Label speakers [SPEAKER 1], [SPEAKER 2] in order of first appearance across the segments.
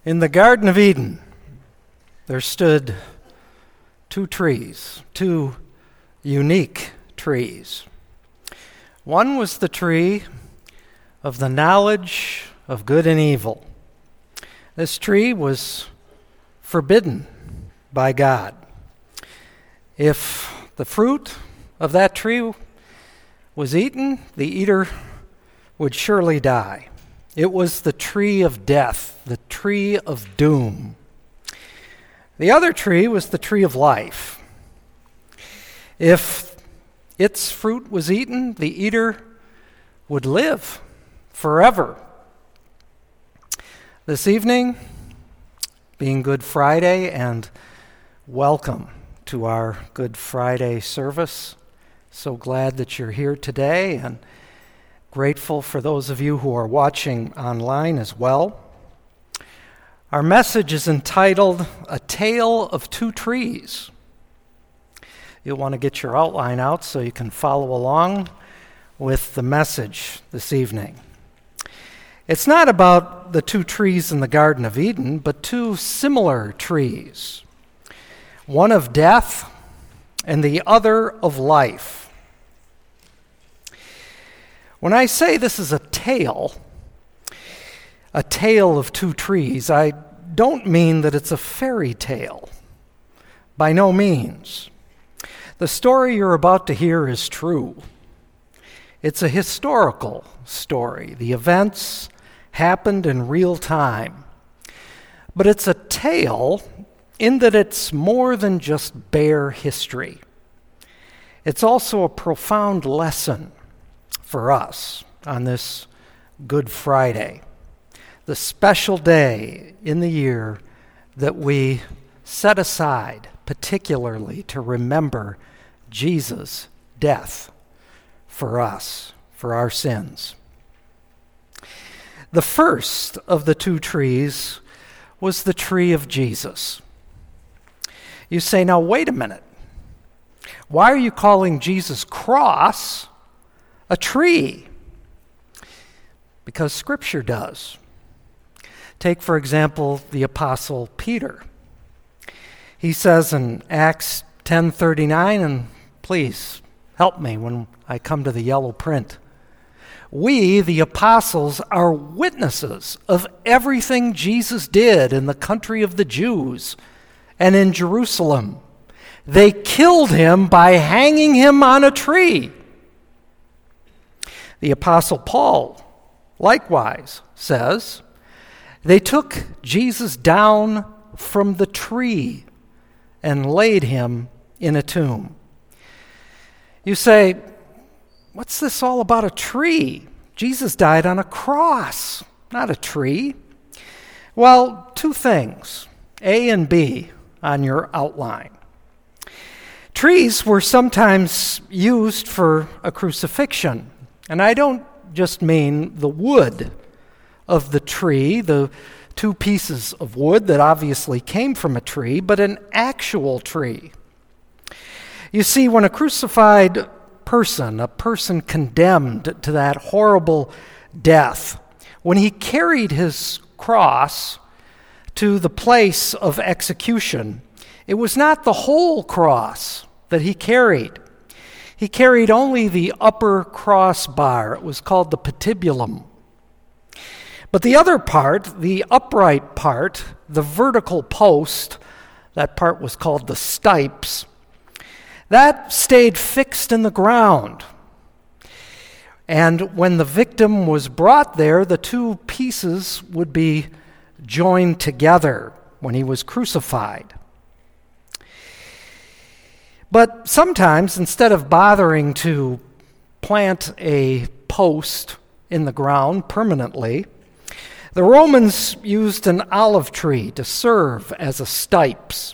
[SPEAKER 1] In the Garden of Eden, there stood two trees, two unique trees. One was the tree of the knowledge of good and evil. This tree was forbidden by God. If the fruit of that tree was eaten, the eater would surely die. It was the tree of death, the tree of doom. The other tree was the tree of life. If its fruit was eaten, the eater would live forever. This evening, being Good Friday, and welcome to our Good Friday service. So glad that you're here today, and grateful for those of you who are watching online as well. Our message is entitled, A Tale of Two Trees. You'll want to get your outline out so you can follow along with the message this evening. It's not about the two trees in the Garden of Eden, but two similar trees, one of death and the other of life. When I say this is a tale of two trees, I don't mean that it's a fairy tale. By no means. The story you're about to hear is true. It's a historical story. The events happened in real time. But it's a tale in that it's more than just bare history. It's also a profound lesson for us on this Good Friday, the special day in the year that we set aside particularly to remember Jesus' death for us, for our sins. The first of the two trees was the tree of Jesus. You say, now wait a minute. Why are you calling Jesus' cross a tree? Because Scripture does. Take, for example, the Apostle Peter. He says in Acts 10:39, and please help me when I come to the yellow print, we, the apostles, are witnesses of everything Jesus did in the country of the Jews and in Jerusalem. They killed him by hanging him on a tree. The Apostle Paul likewise says, they took Jesus down from the tree and laid him in a tomb. You say, what's this all about a tree? Jesus died on a cross, not a tree. Well, two things, A and B on your outline. Trees were sometimes used for a crucifixion, and I don't just mean the wood of the tree, the two pieces of wood that obviously came from a tree, but an actual tree. You see, when a crucified person, a person condemned to that horrible death, when he carried his cross to the place of execution, it was not the whole cross that he carried. He carried only the upper crossbar. It was called the patibulum. But the other part, the upright part, the vertical post, that part was called the stipes, that stayed fixed in the ground. And when the victim was brought there, the two pieces would be joined together when he was crucified. But sometimes, instead of bothering to plant a post in the ground permanently, the Romans used an olive tree to serve as a stipes,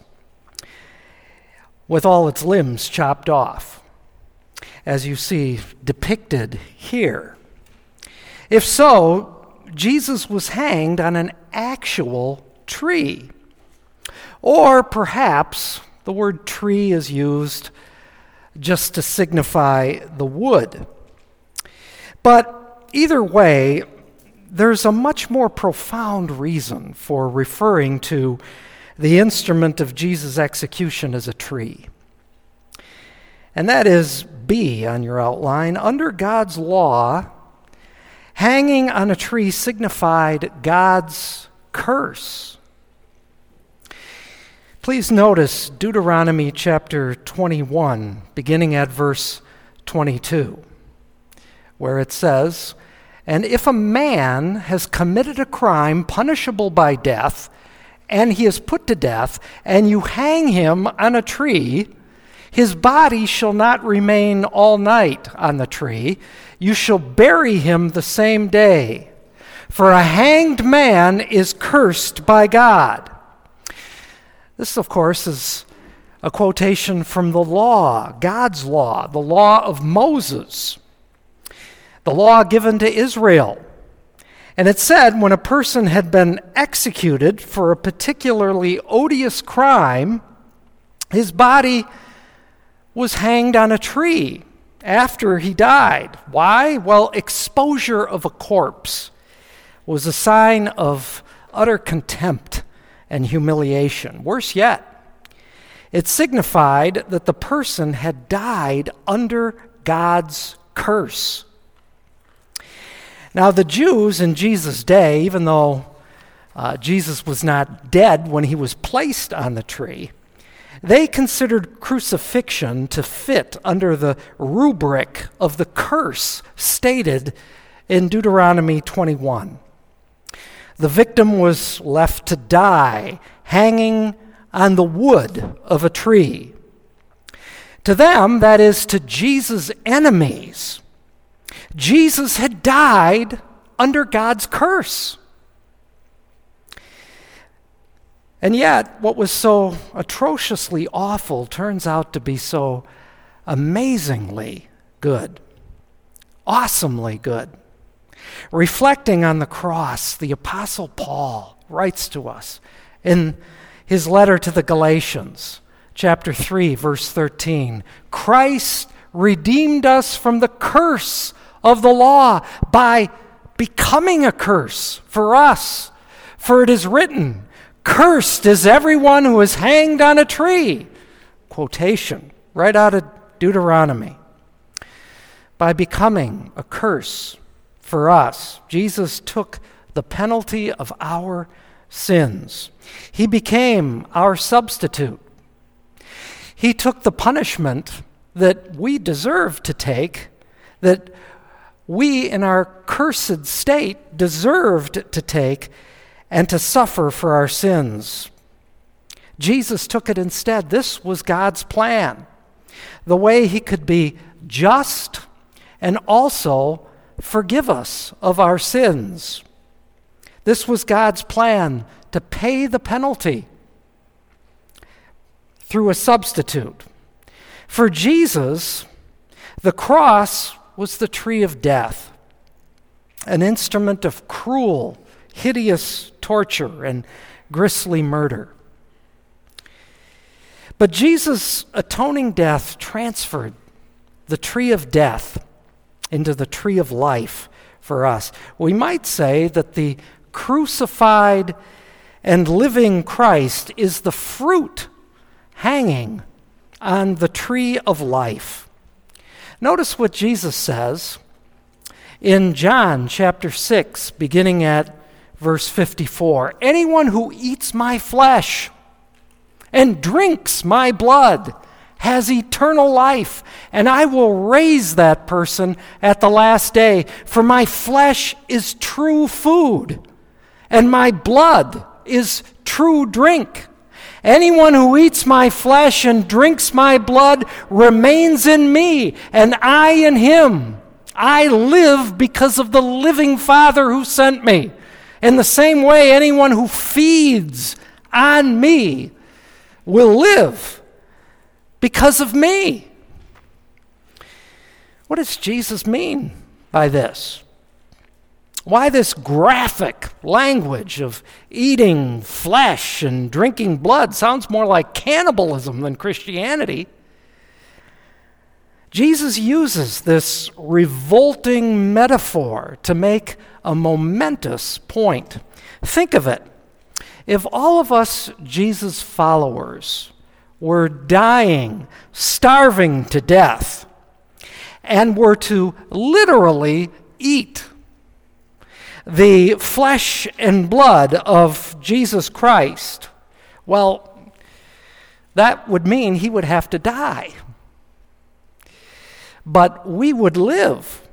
[SPEAKER 1] with all its limbs chopped off, as you see depicted here. If so, Jesus was hanged on an actual tree. Or perhaps the word tree is used just to signify the wood. But either way, there's a much more profound reason for referring to the instrument of Jesus' execution as a tree. And that is B on your outline. Under God's law, hanging on a tree signified God's curse. Please notice Deuteronomy chapter 21, beginning at verse 22, where it says, "And if a man has committed a crime punishable by death, and he is put to death, and you hang him on a tree, his body shall not remain all night on the tree. You shall bury him the same day. For a hanged man is cursed by God." This, of course, is a quotation from the law, God's law, the law of Moses, the law given to Israel. And it said when a person had been executed for a particularly odious crime, his body was hanged on a tree after he died. Why? Well, exposure of a corpse was a sign of utter contempt and humiliation. Worse yet, it signified that the person had died under God's curse. Now, the Jews in Jesus' day, even though Jesus was not dead when he was placed on the tree, they considered crucifixion to fit under the rubric of the curse stated in Deuteronomy 21. The victim was left to die hanging on the wood of a tree. To them, that is, to Jesus' enemies, Jesus had died under God's curse. And yet, what was so atrociously awful turns out to be so amazingly good, awesomely good. Reflecting on the cross, the Apostle Paul writes to us in his letter to the Galatians, chapter 3, verse 13, "Christ redeemed us from the curse of the law by becoming a curse for us. For it is written, 'Cursed is everyone who is hanged on a tree.'" Quotation right out of Deuteronomy. By becoming a curse for us, Jesus took the penalty of our sins. He became our substitute. He took the punishment that we deserve to take, that we in our cursed state deserved to take and to suffer for our sins. Jesus took it instead. This was God's plan. The way he could be just and also forgive us of our sins. This was God's plan, to pay the penalty through a substitute. For Jesus, the cross was the tree of death, an instrument of cruel, hideous torture and grisly murder. But Jesus' atoning death transferred the tree of death into the tree of life for us. We might say that the crucified and living Christ is the fruit hanging on the tree of life. Notice what Jesus says in John chapter 6, beginning at verse 54. "Anyone who eats my flesh and drinks my blood has eternal life, and I will raise that person at the last day. For my flesh is true food, and my blood is true drink. Anyone who eats my flesh and drinks my blood remains in me, and I in him. I live because of the living Father who sent me. In the same way, anyone who feeds on me will live because of me." What does Jesus mean by this? Why this graphic language of eating flesh and drinking blood? Sounds more like cannibalism than Christianity. Jesus uses this revolting metaphor to make a momentous point. Think of it. If all of us Jesus followers were dying, starving to death, and were to literally eat the flesh and blood of Jesus Christ, well, that would mean he would have to die. But we would live.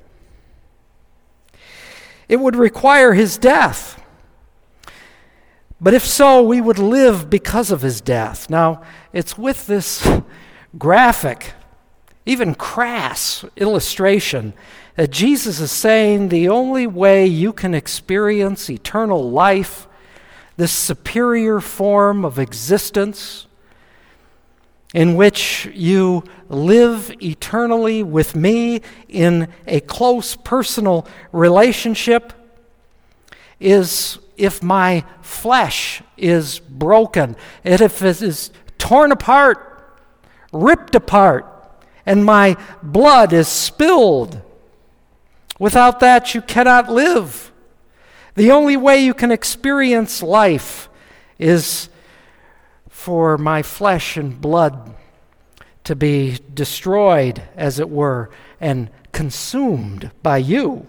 [SPEAKER 1] It would require his death. But if so, we would live because of his death. Now, it's with this graphic, even crass illustration that Jesus is saying the only way you can experience eternal life, this superior form of existence in which you live eternally with me in a close personal relationship, is if my flesh is broken, and if it is torn apart, ripped apart, and my blood is spilled. Without that, you cannot live. The only way you can experience life is for my flesh and blood to be destroyed, as it were, and consumed by you.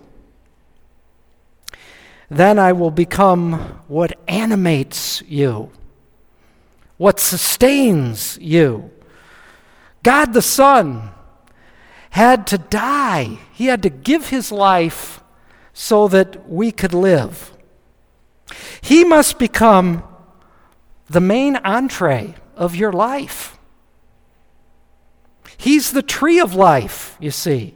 [SPEAKER 1] Then I will become what animates you, what sustains you. God the Son had to die. He had to give his life so that we could live. He must become the main entree of your life. He's the tree of life, you see.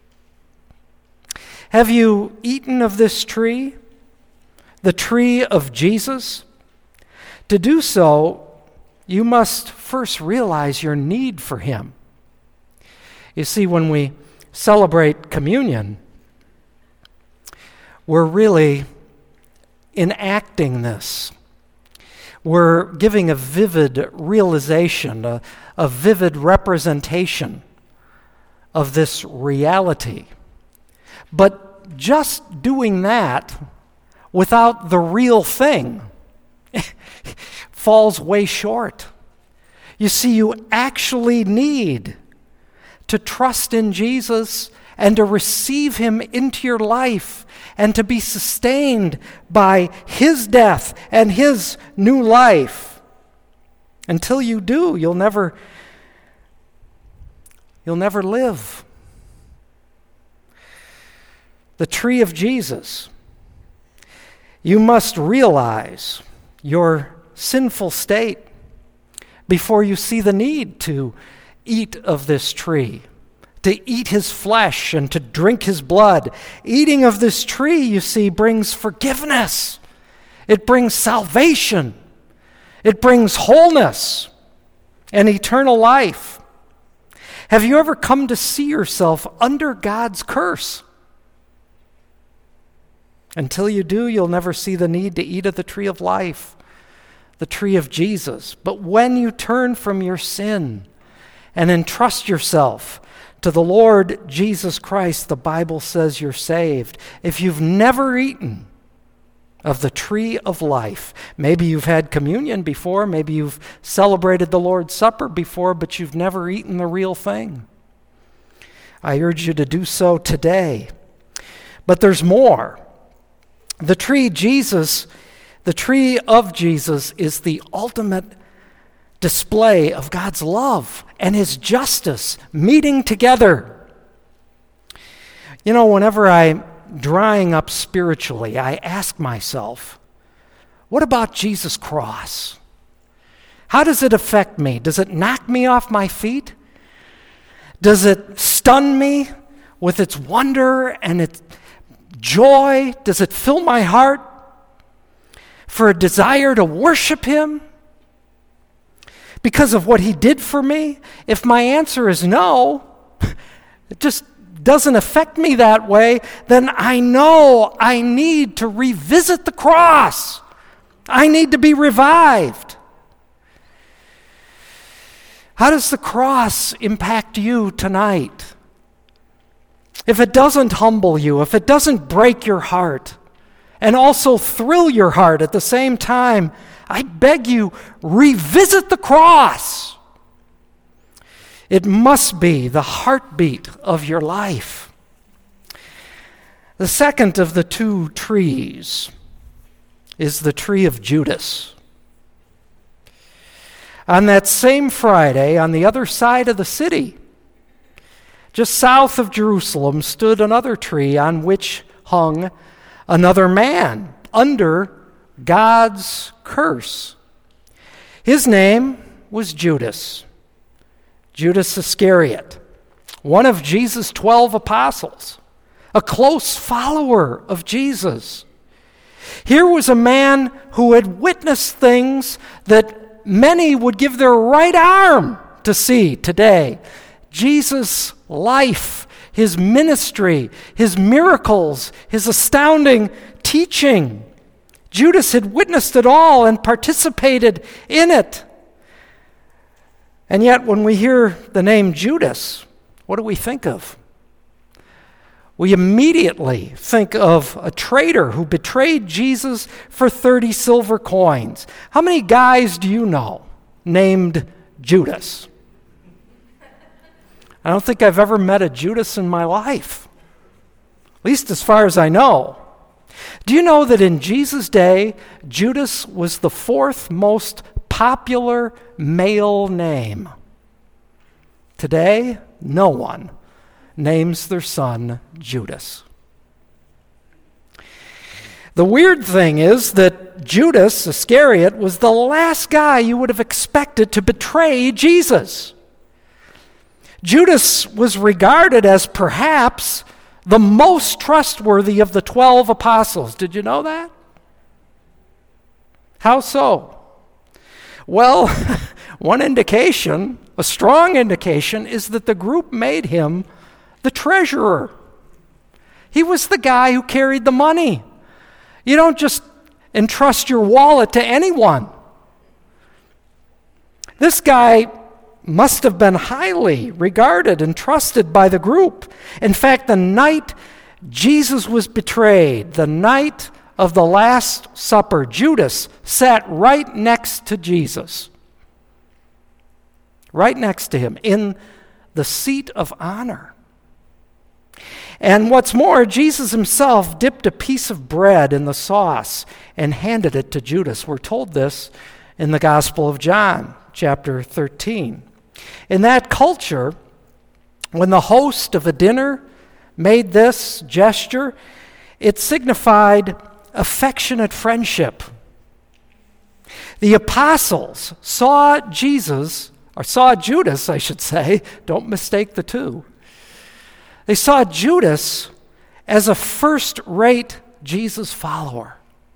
[SPEAKER 1] Have you eaten of this tree, the tree of Jesus? To do so, you must first realize your need for him. You see, when we celebrate communion, we're really enacting this. We're giving a vivid realization, a vivid representation of this reality. But just doing that without the real thing falls way short. You see, you actually need to trust in Jesus and to receive him into your life and to be sustained by his death and his new life. Until you do, you'll never live. The tree of Jesus. You must realize your sinful state before you see the need to eat of this tree, to eat his flesh and to drink his blood. Eating of this tree, you see, brings forgiveness. It brings salvation. It brings wholeness and eternal life. Have you ever come to see yourself under God's curse? Until you do, you'll never see the need to eat of the tree of life, the tree of Jesus. But when you turn from your sin and entrust yourself to the Lord Jesus Christ, the Bible says you're saved. If you've never eaten of the tree of life, maybe you've had communion before, maybe you've celebrated the Lord's Supper before, but you've never eaten the real thing, I urge you to do so today. But there's more. The tree of Jesus is the ultimate display of God's love and his justice meeting together. You know, whenever I'm drying up spiritually, I ask myself, what about Jesus' cross? How does it affect me? Does it knock me off my feet? Does it stun me with its wonder and its joy? Does it fill my heart for a desire to worship him because of what he did for me? If my answer is no, it just doesn't affect me that way, then I know I need to revisit the cross. I need to be revived. How does the cross impact you tonight? If it doesn't humble you, if it doesn't break your heart, and also thrill your heart at the same time, I beg you, revisit the cross. It must be the heartbeat of your life. The second of the two trees is the tree of Judas. On that same Friday, on the other side of the city, just south of Jerusalem, stood another tree on which hung another man under God's curse. His name was Judas Iscariot, one of Jesus' 12 apostles, a close follower of Jesus. Here was a man who had witnessed things that many would give their right arm to see today. Jesus' life, his ministry, his miracles, his astounding teaching. Judas had witnessed it all and participated in it. And yet, when we hear the name Judas, what do we think of? We immediately think of a traitor who betrayed Jesus for 30 silver coins. How many guys do you know named Judas? I don't think I've ever met a Judas in my life, at least as far as I know. Do you know that in Jesus' day, Judas was the fourth most popular male name? Today, no one names their son Judas. The weird thing is that Judas Iscariot was the last guy you would have expected to betray Jesus. Judas was regarded as perhaps the most trustworthy of the 12 apostles. Did you know that? How so? Well, one indication, a strong indication, is that the group made him the treasurer. He was the guy who carried the money. You don't just entrust your wallet to anyone. This guy must have been highly regarded and trusted by the group. In fact, the night Jesus was betrayed, the night of the Last Supper, Judas sat right next to Jesus, right next to him, in the seat of honor. And what's more, Jesus himself dipped a piece of bread in the sauce and handed it to Judas. We're told this in the Gospel of John, chapter 13. In that culture, when the host of a dinner made this gesture, it signified affectionate friendship. The apostles saw Judas, I should say, don't mistake the two. They saw Judas as a first-rate Jesus follower.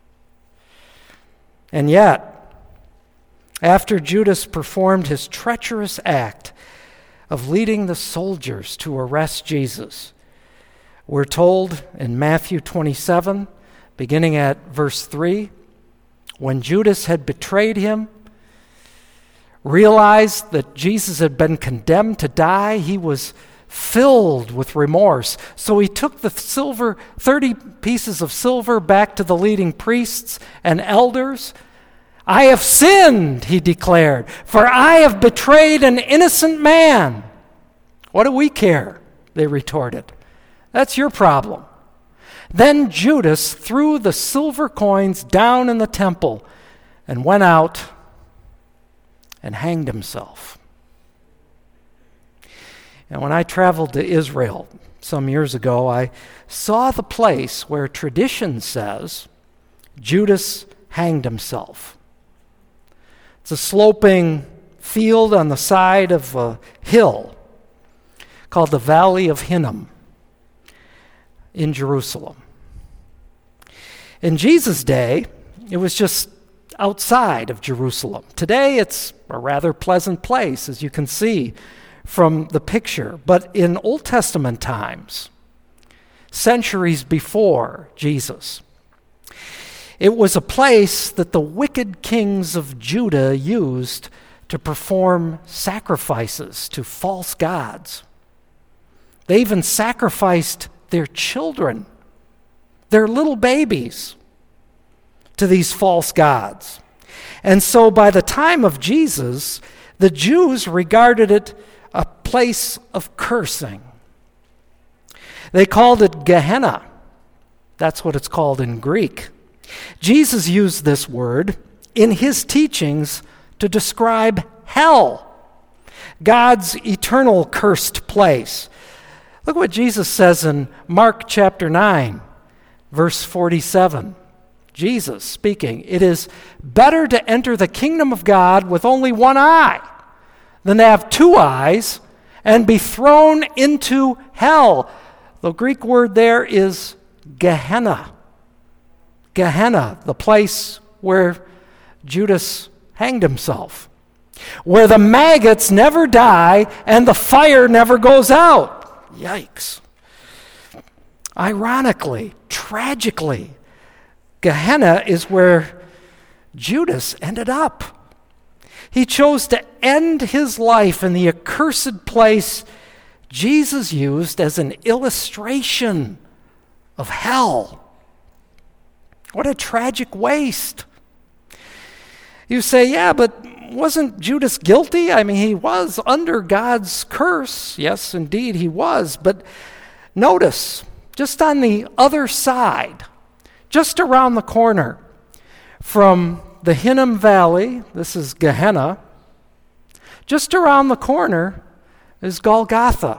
[SPEAKER 1] And yet, after Judas performed his treacherous act of leading the soldiers to arrest Jesus, we're told in Matthew 27, beginning at verse 3, when Judas had betrayed him, realized that Jesus had been condemned to die, he was filled with remorse. So he took the 30 pieces of silver back to the leading priests and elders. I have sinned, he declared, for I have betrayed an innocent man. What do we care? They retorted. That's your problem. Then Judas threw the silver coins down in the temple and went out and hanged himself. And when I traveled to Israel some years ago, I saw the place where tradition says Judas hanged himself. It's a sloping field on the side of a hill called the Valley of Hinnom in Jerusalem. In Jesus' day, it was just outside of Jerusalem. Today, it's a rather pleasant place, as you can see from the picture. But in Old Testament times, centuries before Jesus, it was a place that the wicked kings of Judah used to perform sacrifices to false gods. They even sacrificed their children, their little babies, to these false gods. And so by the time of Jesus, the Jews regarded it a place of cursing. They called it Gehenna. That's what it's called in Greek. Jesus used this word in his teachings to describe hell, God's eternal cursed place. Look what Jesus says in Mark chapter 9, verse 47. Jesus speaking, "It is better to enter the kingdom of God with only one eye than to have two eyes and be thrown into hell." The Greek word there is Gehenna. Gehenna, the place where Judas hanged himself, where the maggots never die and the fire never goes out. Yikes. Ironically, tragically, Gehenna is where Judas ended up. He chose to end his life in the accursed place Jesus used as an illustration of hell. What a tragic waste. You say, yeah, but wasn't Judas guilty? I mean, he was under God's curse. Yes, indeed, he was. But notice, just on the other side, just around the corner from the Hinnom Valley, this is Gehenna, just around the corner is Golgotha.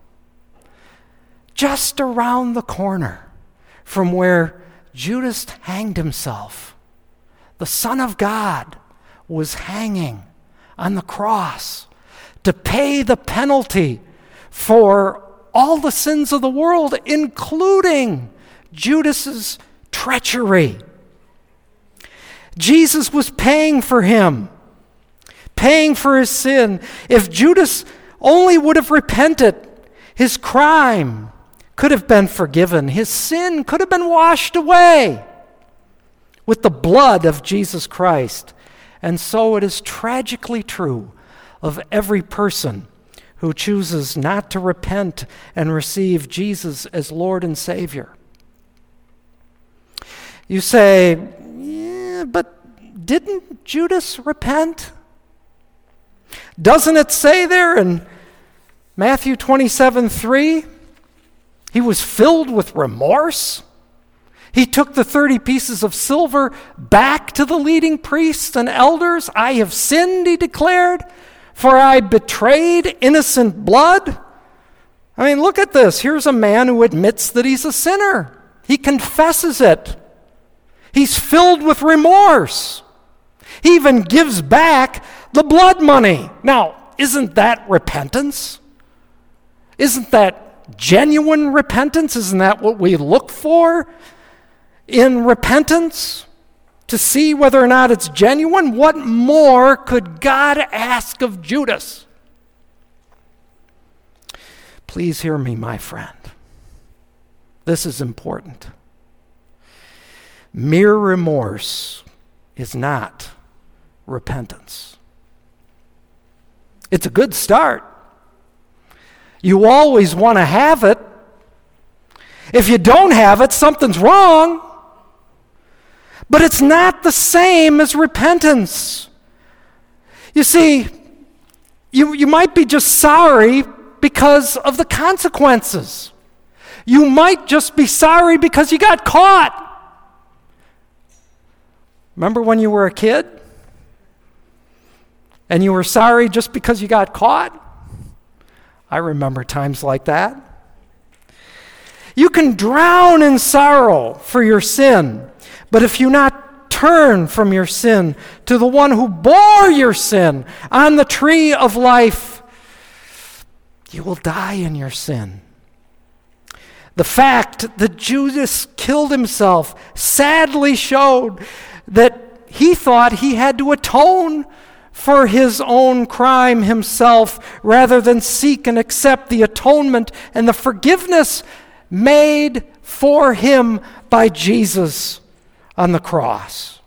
[SPEAKER 1] Just around the corner from where Judas hanged himself, the Son of God was hanging on the cross to pay the penalty for all the sins of the world, including Judas's treachery. Jesus was paying for him, paying for his sin. If Judas only would have repented, his crime could have been forgiven. His sin could have been washed away with the blood of Jesus Christ. And so it is tragically true of every person who chooses not to repent and receive Jesus as Lord and Savior. You say, yeah, but didn't Judas repent? Doesn't it say there in Matthew 27:3? He was filled with remorse. He took the 30 pieces of silver back to the leading priests and elders. "I have sinned," he declared, "for I betrayed innocent blood." I mean, look at this. Here's a man who admits that he's a sinner. He confesses it. He's filled with remorse. He even gives back the blood money. Now, isn't that repentance? Isn't that genuine repentance? Isn't that what we look for in repentance? To see whether or not it's genuine? What more could God ask of Judas? Please hear me, my friend. This is important. Mere remorse is not repentance. It's a good start. You always want to have it. If you don't have it, something's wrong. But it's not the same as repentance. You see, you might be just sorry because of the consequences. You might just be sorry because you got caught. Remember when you were a kid? And you were sorry just because you got caught? I remember times like that. You can drown in sorrow for your sin, but if you not turn from your sin to the one who bore your sin on the tree of life, you will die in your sin. The fact that Judas killed himself sadly showed that he thought he had to atone for his own crime himself rather than seek and accept the atonement and the forgiveness made for him by Jesus on the cross.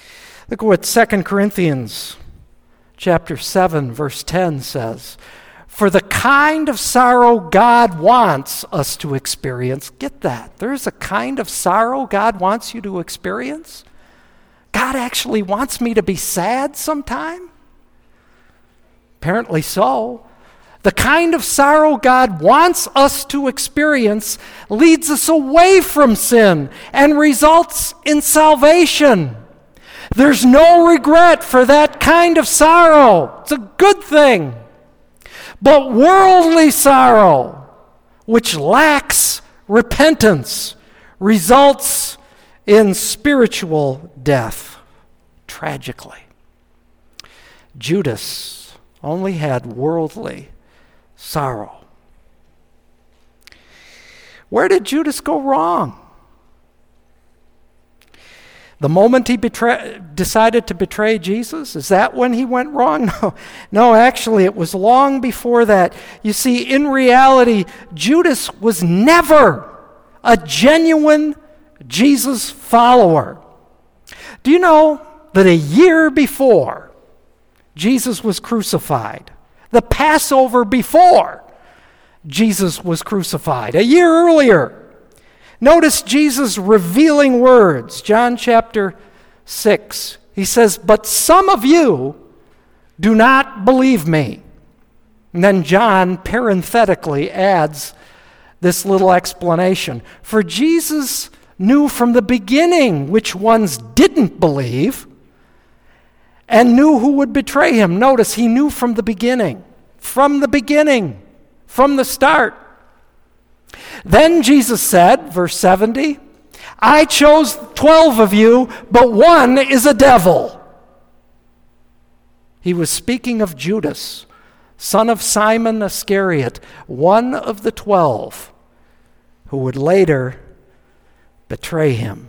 [SPEAKER 1] Look at what 2 Corinthians chapter 7 verse 10 says. for the kind of sorrow God wants us to experience. Get that. There's a kind of sorrow God wants you to experience. God actually wants me to be sad sometime? Apparently so. The kind of sorrow God wants us to experience leads us away from sin and results in salvation. There's no regret for that kind of sorrow. It's a good thing. But worldly sorrow, which lacks repentance, results in spiritual death, tragically. Judas only had worldly sorrow. Where did Judas go wrong? The moment he decided to betray Jesus, is that when he went wrong? No, actually, it was long before that. You see, in reality, Judas was never a genuine Jesus follower. Do you know that a year before Jesus was crucified, the Passover before Jesus was crucified, a year earlier, notice Jesus' revealing words, John chapter 6. He says, "But some of you do not believe me." And then John parenthetically adds this little explanation. For Jesus knew from the beginning which ones didn't believe and knew who would betray him. Notice, he knew from the beginning, from the start. Then Jesus said, verse 70, "I chose 12 of you, but one is a devil." He was speaking of Judas, son of Simon Iscariot, one of the 12, who would later betray him.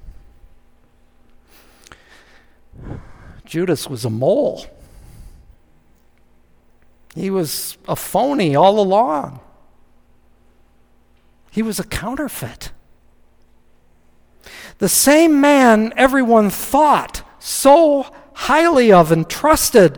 [SPEAKER 1] Judas was a mole. He was a phony all along. He was a counterfeit. The same man everyone thought so highly of and trusted,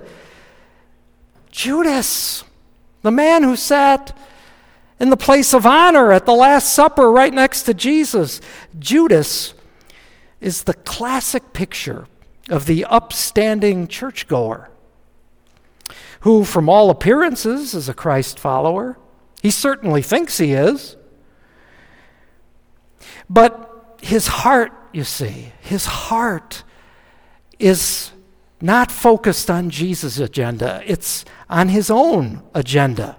[SPEAKER 1] Judas, the man who sat in the place of honor at the Last Supper right next to Jesus. Judas is the classic picture of the upstanding churchgoer who, from all appearances, is a Christ follower. He certainly thinks he is. But his heart, you see, his heart is not focused on Jesus' agenda. It's on his own agenda.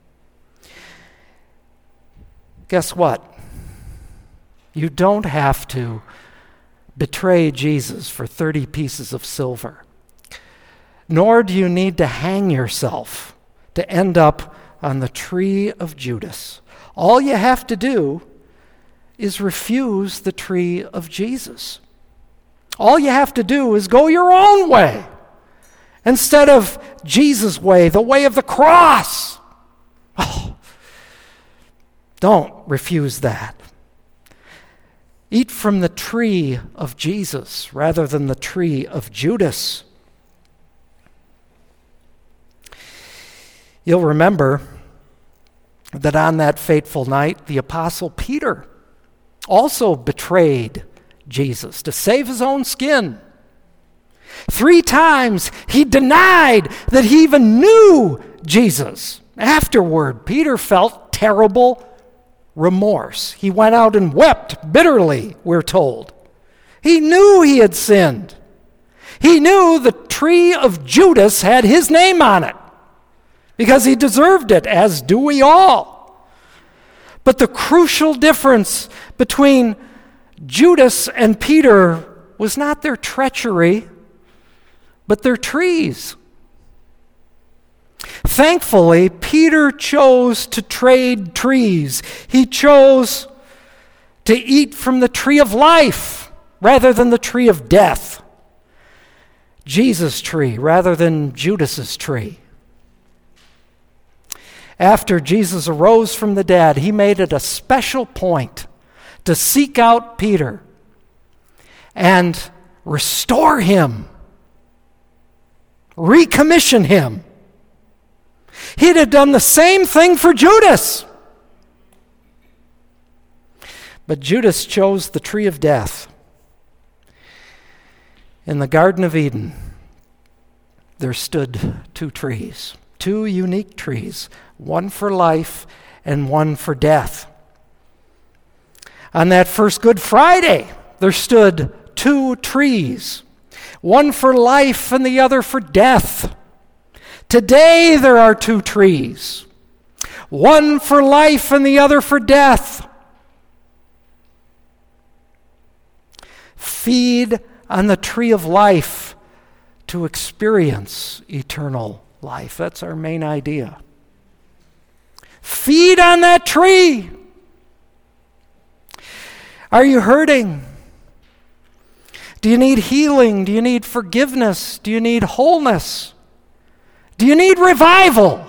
[SPEAKER 1] Guess what? You don't have to betray Jesus for 30 pieces of silver. Nor do you need to hang yourself to end up on the tree of Judas. All you have to do is refuse the tree of Jesus. All you have to do is go your own way instead of Jesus' way, the way of the cross. Oh, don't refuse that. Eat from the tree of Jesus rather than the tree of Judas. You'll remember that on that fateful night, the Apostle Peter also betrayed Jesus to save his own skin. 3 times he denied that he even knew Jesus. Afterward, Peter felt terrible remorse. He went out and wept bitterly, we're told. He knew he had sinned. He knew the tree of Judas had his name on it because he deserved it, as do we all. But the crucial difference between Judas and Peter was not their treachery, but their trees. Thankfully, Peter chose to trade trees. He chose to eat from the tree of life rather than the tree of death. Jesus' tree rather than Judas's tree. After Jesus arose from the dead, he made it a special point to seek out Peter and restore him, recommission him. He'd have done the same thing for Judas. But Judas chose the tree of death. In the Garden of Eden, there stood two trees, two unique trees, one for life and one for death. On that first Good Friday, there stood two trees, one for life and the other for death. Today there are two trees, one for life and the other for death. Feed on the tree of life to experience eternal life. That's our main idea. Feed on that tree. Are you hurting? Do you need healing? Do you need forgiveness? Do you need wholeness? Do you need revival?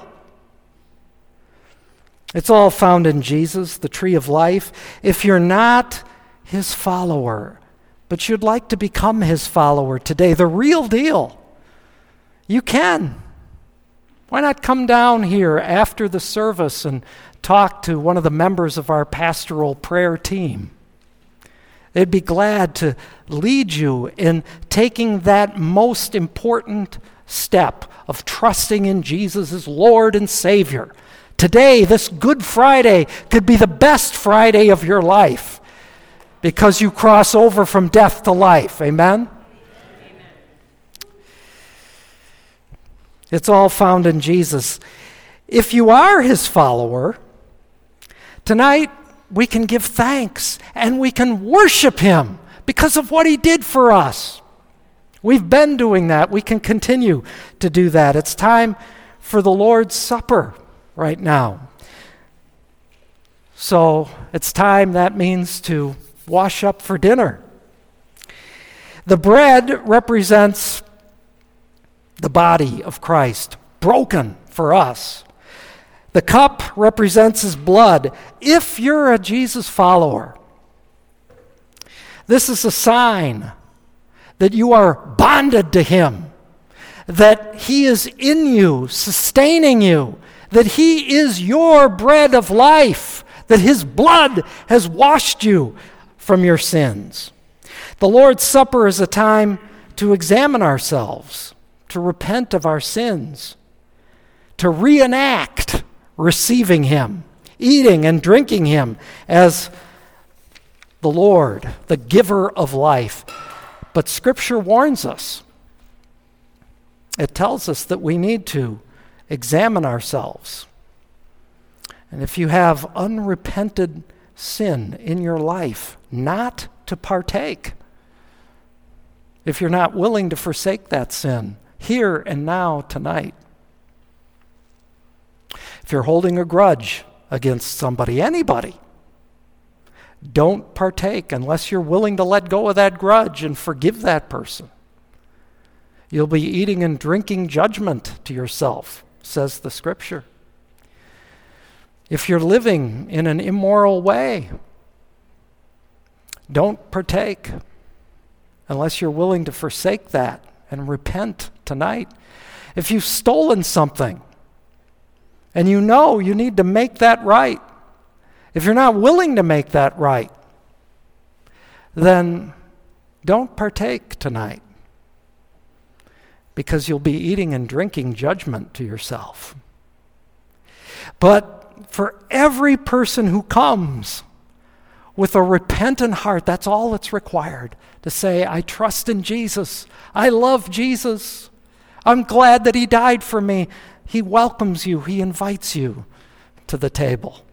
[SPEAKER 1] It's all found in Jesus, the tree of life. If you're not his follower, but you'd like to become his follower today, the real deal, you can. Why not come down here after the service and talk to one of the members of our pastoral prayer team? They'd be glad to lead you in taking that most important step of trusting in Jesus as Lord and Savior. Today, this Good Friday, could be the best Friday of your life because you cross over from death to life. Amen? It's all found in Jesus. If you are his follower, tonight we can give thanks and we can worship him because of what he did for us. We've been doing that. We can continue to do that. It's time for the Lord's Supper right now. So it's time, that means, to wash up for dinner. The bread represents the body of Christ, broken for us. The cup represents his blood. If you're a Jesus follower, this is a sign that you are bonded to him, that he is in you, sustaining you, that he is your bread of life, that his blood has washed you from your sins. The Lord's Supper is a time to examine ourselves, to repent of our sins, to reenact receiving him, eating and drinking him as the Lord, the giver of life. But Scripture warns us. It tells us that we need to examine ourselves. And if you have unrepented sin in your life, not to partake. If you're not willing to forsake that sin, here and now, tonight. If you're holding a grudge against somebody, anybody, don't partake unless you're willing to let go of that grudge and forgive that person. You'll be eating and drinking judgment to yourself, says the Scripture. If you're living in an immoral way, don't partake unless you're willing to forsake that and repent tonight. If you've stolen something and you know you need to make that right, if you're not willing to make that right, then don't partake tonight because you'll be eating and drinking judgment to yourself. But for every person who comes with a repentant heart, that's all that's required, to say, I trust in Jesus. I love Jesus. I'm glad that he died for me. He welcomes you. He invites you to the table.